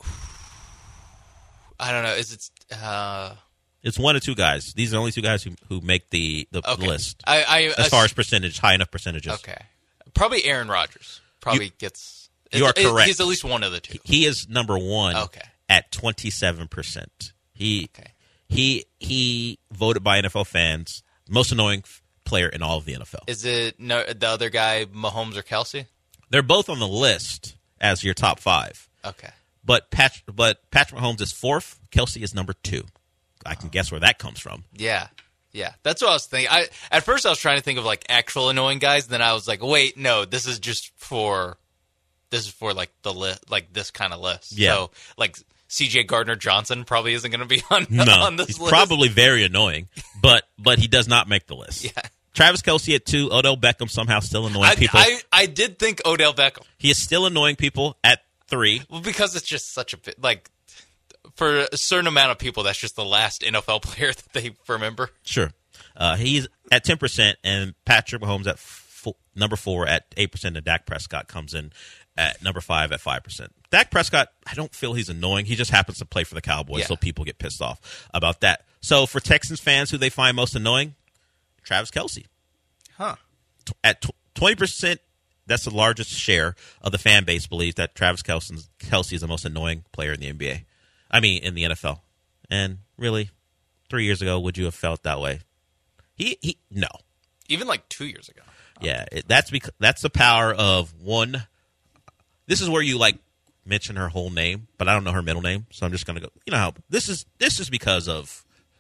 I don't know. Is it? Uh, It's one or two guys. These are the only two guys who, who make the, the Okay. list. I, I, as far as percentage, high enough percentages. Okay. Probably Aaron Rodgers. Probably You- gets. You are it- correct. He's at least one of the two. He is number one Okay. at twenty-seven percent. He, Okay. he, he voted by N F L fans most annoying f- player in all of the N F L. Is it no, the other guy, Mahomes or Kelsey? They're both on the list as your top five. Okay. But Pat, but Patrick Mahomes is fourth. Kelsey is number two. I can guess where that comes from. Yeah. Yeah. That's what I was thinking. I At first, I was trying to think of like actual annoying guys. Then I was like, wait, no, this is just for. This is for like the li- like this kind of list. Yeah. So like C J Gardner Johnson probably isn't going to be on, No, on this he's list. probably very annoying, but but he does not make the list. Yeah. Travis Kelce at two. Odell Beckham somehow still annoying I, people. I, I did think Odell Beckham. He is still annoying people at three. Well, because it's just such a bit like for a certain amount of people, that's just the last N F L player that they remember. Sure. Uh, he's at ten percent, and Patrick Mahomes at f- number four at eight percent, and Dak Prescott comes in at number five at five percent. Dak Prescott, I don't feel he's annoying. He just happens to play for the Cowboys, Yeah. so people get pissed off about that. So for Texans fans who they find most annoying, Travis Kelce. Huh. T- At tw- twenty percent, that's the largest share of the fan base believes that Travis Kelce Kelce is the most annoying player in the N B A. I mean, in the N F L. And really, three years ago, would you have felt that way? He, he no. Even like two years ago. Yeah, it, that's because that's the power of one. This is where you like mention her whole name, but I don't know her middle name, so I'm just gonna go. You know how this is. This is because of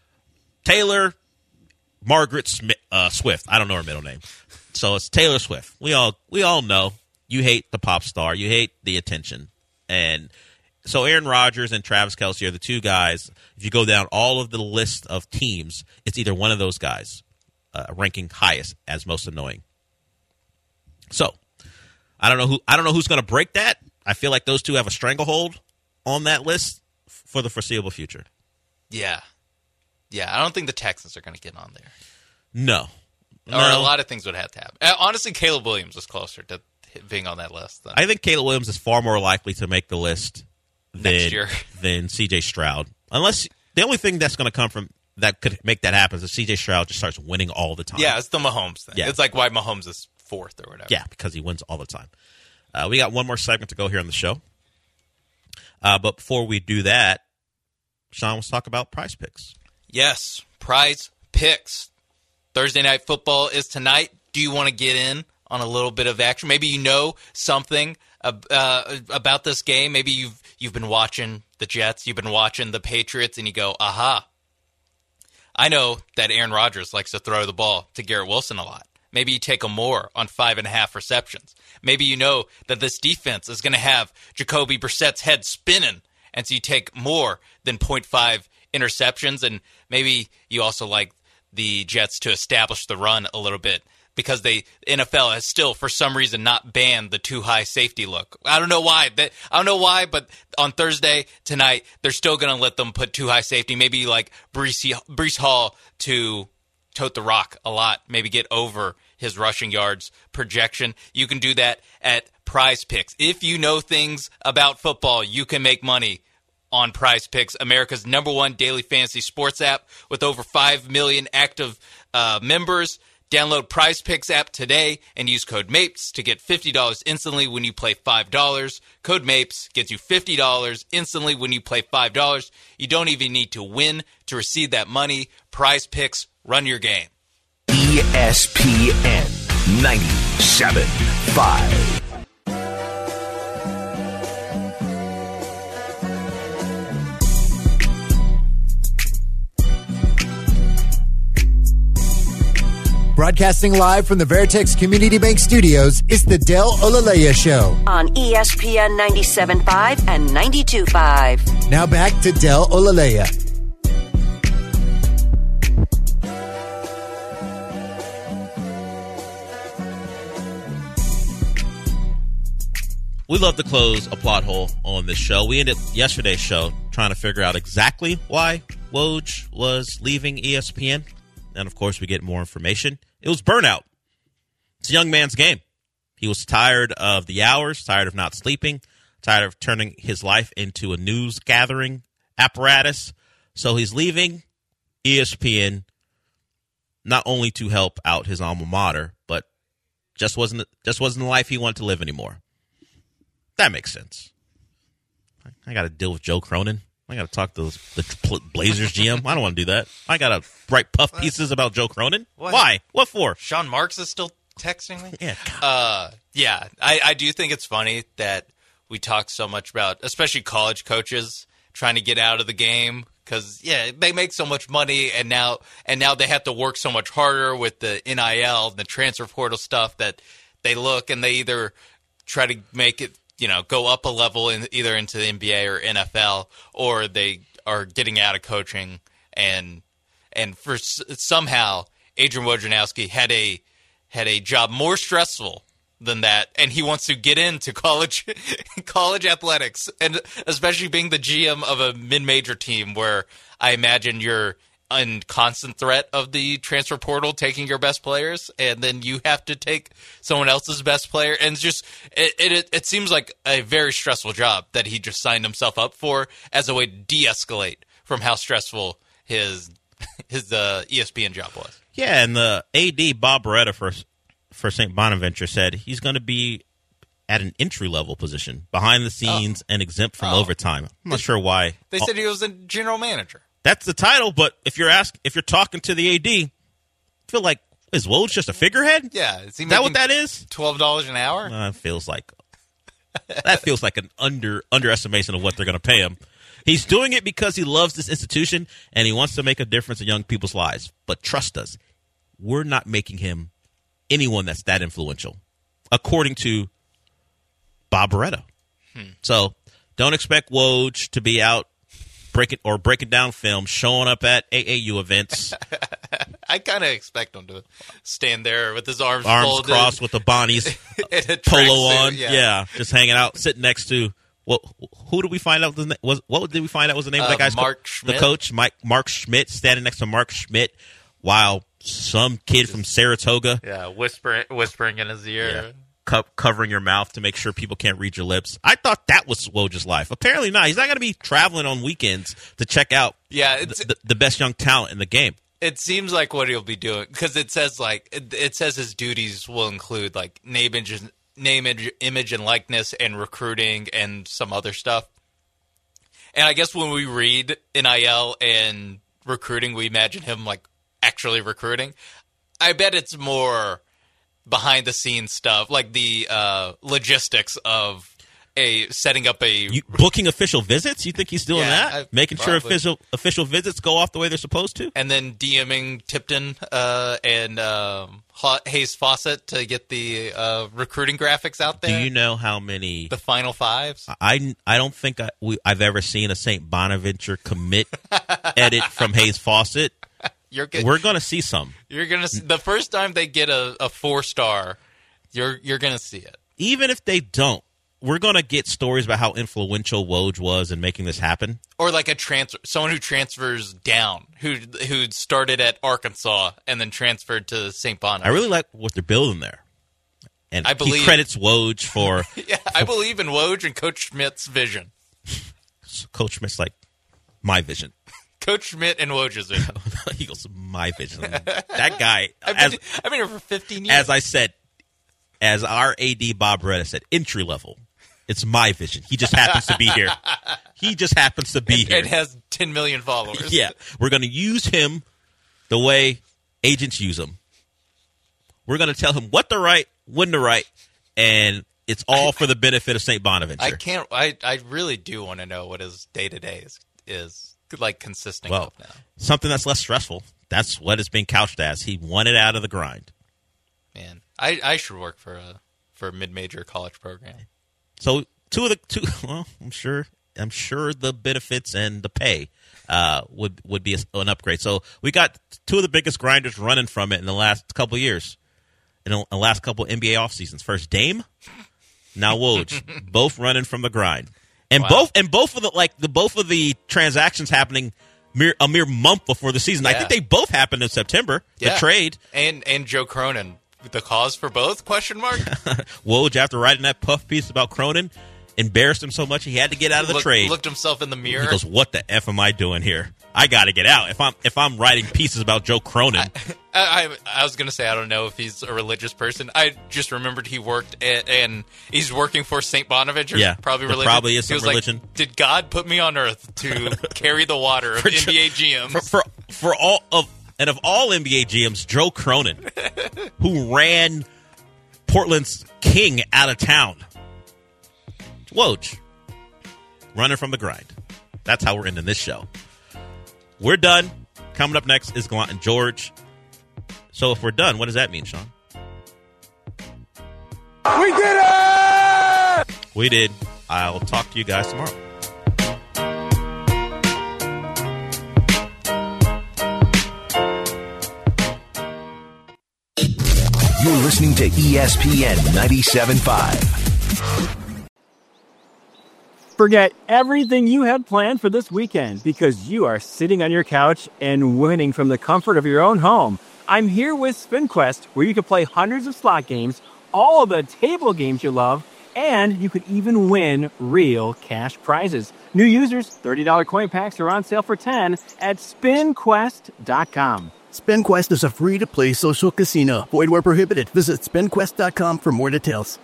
Taylor Margaret Smith, uh, Swift. I don't know her middle name, so it's Taylor Swift. We all we all know you hate the pop star, you hate the attention, and so Aaron Rodgers and Travis Kelce are the two guys. If you go down all of the list of teams, it's either one of those guys uh, ranking highest as most annoying. So, I don't know who. I don't know who's going to break that. I feel like those two have a stranglehold on that list f- for the foreseeable future. Yeah. Yeah, I don't think the Texans are going to get on there. No, Or no. a lot of things would have to happen. Uh, Honestly, Caleb Williams is closer to being on that list than I think Caleb Williams is far more likely to make the list than Next year. than C J Stroud. Unless the only thing that's going to come from that could make that happen is if C J Stroud just starts winning all the time. Yeah, it's the Mahomes thing. Yeah. It's like why Mahomes is fourth or whatever. Yeah, because he wins all the time. Uh, we got one more segment to go here on the show. Uh, but before we do that, Sean, let's talk about Prize Picks. Yes, Prize Picks. Thursday Night Football is tonight. Do you want to get in on a little bit of action? Maybe you know something uh, about this game. Maybe you've you've been watching the Jets, you've been watching the Patriots, and you go, aha. I know that Aaron Rodgers likes to throw the ball to Garrett Wilson a lot. Maybe you take a more on five and a half receptions. Maybe you know that this defense is going to have Jacoby Brissett's head spinning, and so you take more than point five interceptions, and maybe you also like the Jets to establish the run a little bit because they N F L has still, for some reason, not banned the too high safety look. I don't know why. That, I don't know why, but on Thursday tonight, they're still going to let them put too high safety. Maybe like Breece, Breece Hall to tote the rock a lot, maybe get over his rushing yards projection. You can do that at Prize Picks. If you know things about football, you can make money on Prize Picks, America's number one daily fantasy sports app with over five million active uh, members. Download Prize Picks app today and use code MAPES to get fifty dollars instantly when you play five dollars. Code MAPES gets you fifty dollars instantly when you play five dollars. You don't even need to win to receive that money. Prize Picks, run your game. E S P N ninety-seven point five. Broadcasting live from the Veritex Community Bank Studios, it's the Del Olaleya Show. On E S P N ninety-seven point five and ninety-two point five. Now back to Del Olaleya. We love to close a plot hole on this show. We ended yesterday's show trying to figure out exactly why Woj was leaving E S P N. and of course we get more information. It was burnout. It's a young man's game. He was tired of the hours, tired of not sleeping, tired of turning his life into a news gathering apparatus. So he's leaving E S P N not only to help out his alma mater, but just wasn't just wasn't the life he wanted to live anymore. That makes sense. I got to deal with Joe Cronin. I got to talk to the Blazers G M. I don't want to do that. I got to write puff what? pieces about Joe Cronin. What? Why? What for? Sean Marks is still texting me? Yeah. Uh, yeah, I, I do think it's funny that we talk so much about, especially college coaches, trying to get out of the game because, yeah, they make so much money, and now and now they have to work so much harder with the N I L, the transfer portal stuff, that they look and they either try to make it, you know, go up a level in either into the N B A or N F L, or they are getting out of coaching. And and for somehow Adrian Wojnarowski had a had a job more stressful than that, and he wants to get into college college athletics, and especially being the G M of a mid-major team where I imagine you're in constant threat of the transfer portal taking your best players, and then you have to take someone else's best player, and it's just it, it it seems like a very stressful job that he just signed himself up for as a way to de-escalate from how stressful his his uh, E S P N job was. Yeah, and the A D Bob Beretta for for Saint Bonaventure said he's going to be at an entry level position, behind the scenes, oh. and exempt from oh. overtime. I'm not sure why. They said he was a general manager. That's the title, but if you're ask, if you're talking to the A D, I feel like, is Woj just a figurehead? Yeah, is, he is that what that is? Twelve dollars an hour? Uh, feels like that feels like an under underestimation of what they're going to pay him. He's doing it because he loves this institution and he wants to make a difference in young people's lives. But trust us, we're not making him anyone that's that influential, according to Bob Beretta. Hmm. So don't expect Woj to be out breaking or breaking down film, showing up at A A U events. I kind of expect him to stand there with his arms, arms folded, crossed with the Bonnie's polo on. Yeah. yeah, just hanging out, sitting next to. Well, who did we find out was, was what did we find out was the name uh, of that guy's Mark co- Schmidt. The coach, Mike Mark Schmidt, standing next to Mark Schmidt while some kid from Saratoga, yeah, whispering whispering in his ear. Yeah. Co- covering your mouth to make sure people can't read your lips. I thought that was Woj's life. Apparently not. He's not going to be traveling on weekends to check out yeah, it's, the, the best young talent in the game. It seems like what he'll be doing, because it says like it, it says his duties will include like name, image, name, image, and likeness, and recruiting, and some other stuff. And I guess when we read N I L and recruiting, we imagine him like actually recruiting. I bet it's more behind the scenes stuff, like the uh, logistics of a setting up a you, booking official visits. You think he's doing yeah, that? I, Making probably. sure official official visits go off the way they're supposed to, and then DMing Tipton uh, and um, Hayes Fawcett to get the uh, recruiting graphics out there. Do you know how many the Final Fives? I, I don't think I, we, I've ever seen a Saint Bonaventure commit edit from Hayes Fawcett. You're good. We're going to see some. You're going to the first time they get a, a four star, you're you're going to see it. Even if they don't, we're going to get stories about how influential Woj was in making this happen. Or like a transfer, someone who transfers down, who who started at Arkansas and then transferred to Saint Bonaventure. I really like what they're building there, and I believe, he credits Woj for. yeah, I believe in Woj and Coach Schmidt's vision. Coach Schmidt's like my vision. Coach Schmidt and Woj's vision. He goes, my vision. That guy. I've been, as, I've been here for fifteen years. As I said, as our A D Bob Beretta said, entry level. It's my vision. He just happens to be here. He just happens to be and, here. And has ten million followers. Yeah. We're going to use him the way agents use him. We're going to tell him what to write, when to write, and it's all I, for the benefit of Saint Bonaventure. I can't. I, I really do want to know what his day-to-day is, is like consisting well, of now. Something that's less stressful. That's what it's being couched as. He wanted out of the grind. Man, I, I should work for a for a mid-major college program. So two of the two, well, I'm sure, I'm sure the benefits and the pay uh, would would be a, an upgrade. So we got two of the biggest grinders running from it in the last couple of years, in the, in the last couple of N B A off seasons. First Dame, now Woj, both running from the grind, and wow. both and both of the like the both of the transactions happening mere a mere month before the season. Yeah. I think they both happened in September. Yeah. The trade and and Joe Cronin. The cause for both? Question mark. Woj, after writing that puff piece about Cronin, embarrassed him so much he had to get out of the Look, trade. Looked himself in the mirror. He goes, "What the f am I doing here? I got to get out. If I'm if I'm writing pieces about Joe Cronin." I, I, I was going to say I don't know if he's a religious person. I just remembered he worked at, and he's working for Saint Bonaventure. Yeah, probably there religion. probably is he some was religion. Like, did God put me on earth to carry the water of For N B A G Ms? For, for for all of and of all N B A G Ms, Joe Cronin, who ran Portland's king out of town. Woj, running from the grind. That's how we're ending this show. We're done. Coming up next is Gallant and George. So if we're done, what does that mean, Sean? We did it! We did. I'll talk to you guys tomorrow. You're listening to E S P N ninety-seven point five. Forget everything you had planned for this weekend because you are sitting on your couch and winning from the comfort of your own home. I'm here with SpinQuest, where you can play hundreds of slot games, all of the table games you love, and you could even win real cash prizes. New users, thirty dollars coin packs are on sale for ten dollars at spin quest dot com. SpinQuest is a free-to-play social casino. Void where prohibited. Visit spin quest dot com for more details.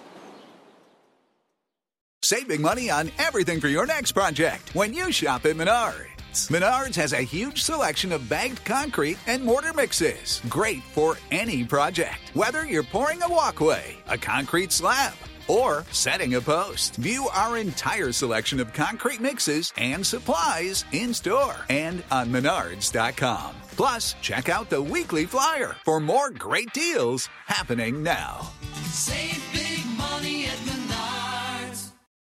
Save big money on everything for your next project when you shop at Menards. Menards has a huge selection of bagged concrete and mortar mixes. Great for any project. Whether you're pouring a walkway, a concrete slab, or setting a post. View our entire selection of concrete mixes and supplies in-store and on menards dot com. Plus, check out the weekly flyer for more great deals happening now. Save